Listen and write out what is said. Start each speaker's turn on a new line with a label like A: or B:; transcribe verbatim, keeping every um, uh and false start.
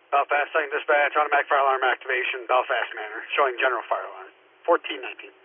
A: Belfast, second dispatch, automatic fire alarm activation, Belfast Manor, showing general fire alarm. fourteen nineteen.